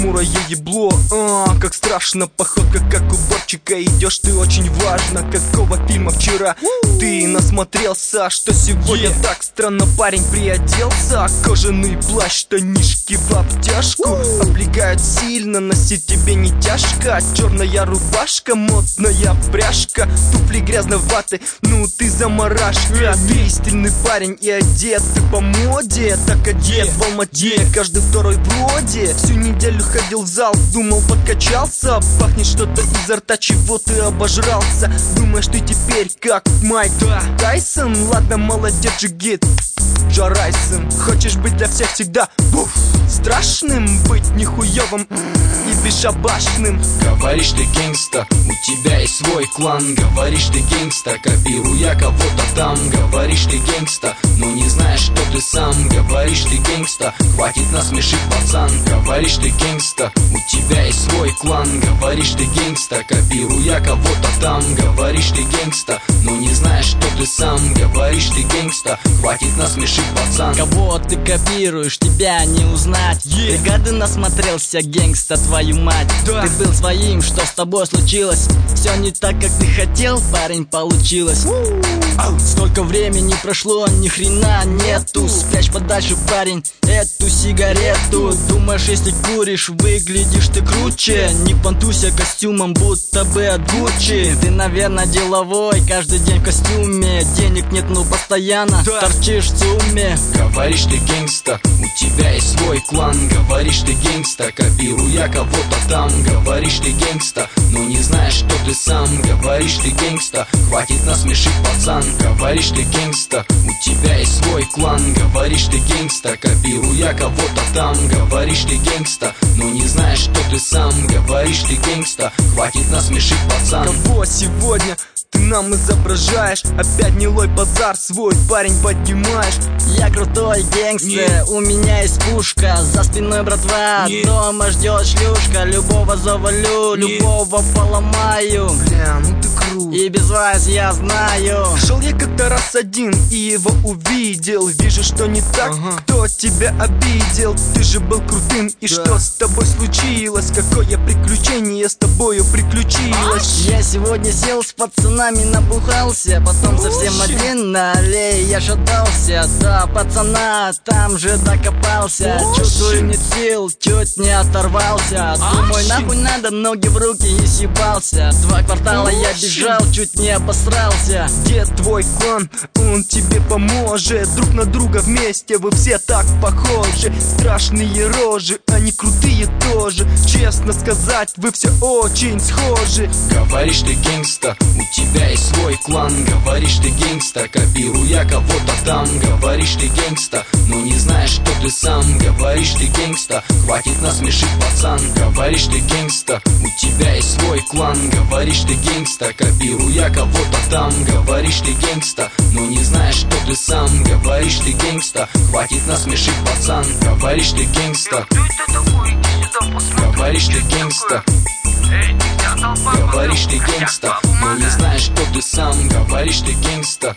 хмурое ебло. Как страшно, походка как уборчика. Идешь ты очень важно, какого фильма вчера ты насмотрелся, что сегодня так странно парень приоделся. Кожаный плащ, штанишки в обтяжку облегают сильно, носить тебе не тяжко. Черная рубашка, модная пряжка, туфли грязноваты, ну ты заморашка. Ты стильный парень и одет ты по моде. Так одет в Алмате, каждый второй вроде. Всю неделю ходил в зал, думал подкачался. Пахнет что-то изо рта, чего ты обожрался. Думаешь ты теперь как Майк Тайсон? Ладно, молодец, джигит, жарайсон. Хочешь быть для всех всегда страшным, быть нихуевым и бесшабашным. Говоришь ты гангста, у тебя есть свой клан. Говоришь ты гангста, копируя кого-то там. Говоришь ты гангста, но не знаешь, что ты сам. Говоришь ты гангста, хватит насмешить, пацан. Говоришь ты гангста, у тебя есть свой клан. Говоришь ты гангста, копируя кого-то там. Говоришь ты гангста, но не знаешь, что ты сам. Говоришь ты гангста, хватит насмешить, пацан. Кого ты копируешь, тебя не узнать. Бригады насмотрелся, гангста, твою мать. Ты был своим, что с тобой случилось? Все не так, как ты хотел, парень, получилось. Столько времени прошло, ни хрена нету. Спрячь подальше, парень, эту сигарету. Думаешь, если куришь, выглядишь ты круче. Не понтуйся костюмом, будто бы от Гуччи. Ты, наверное, деловой, каждый день в костюме. Денег нет, но постоянно торчишь в сумме. Говоришь ты гангста, у тебя есть свой клан. Говоришь ты гангста, копируя кого-то там. Говоришь ты гангста, но не знаешь, что ты сам. Говоришь ты гангста, хватит насмешить, пацан. Говоришь ты гангста, у тебя есть свой клан. Говоришь ты гангста, копируя кого-то там. Говоришь ты гангста, но не знаешь, что ты сам. Говоришь ты гангста, хватит насмешить, пацан. Кого сегодня ты нам изображаешь? Опять гнилой базар свой, парень, поднимаешь. Я крутой гангстер, у меня есть пушка. За спиной братва, дома ждет шлюшка. Любого завалю, любого поломаю. Бля, ну ты крут. И без вас я знаю. Шел я как-то раз один и его увидел. Вижу, что не так, кто тебя обидел? Ты же был крутым, и что с тобой случилось? Какое приключение с тобою приключилось? Я сегодня сел с пацанами, набухался. Потом совсем один на аллее я шатался. Да, пацана, там же докопался. Чувствую, нет сил, чуть не оторвался. Думаю, нахуй надо, ноги в руки и съебался. 2 квартала я бежал, чуть не обосрался. Где твой клан? Он тебе поможет. Друг на друга вместе вы все так похожи. Страшные рожи, они крутые тоже. Честно сказать, вы все очень схожи. Говоришь ты гангста, у тебя есть свой клан. Говоришь ты гангста, копируя кого-то там. Говоришь ты гангста, но не знаешь, что ты сам. Говоришь ты гангста, хватит насмешить, пацан. Говоришь ты гангста, у тебя есть свой клан. Говоришь ты гангста, копируя кого-то там. Говоришь ты гангста, но не знаешь, что ты сам. Говоришь ты гангста, хватит насмешить, пацан. Говоришь ты гангста, говоришь ты гангста, говоришь ты гангста, но не знаешь, что ты сам. Говоришь ты гангста,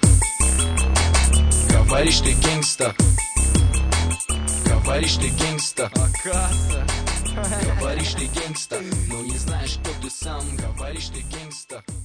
говоришь ты гангста, говоришь ты гангста, говоришь ты гангста, но не знаешь, что ты сам. Говоришь ты гангста.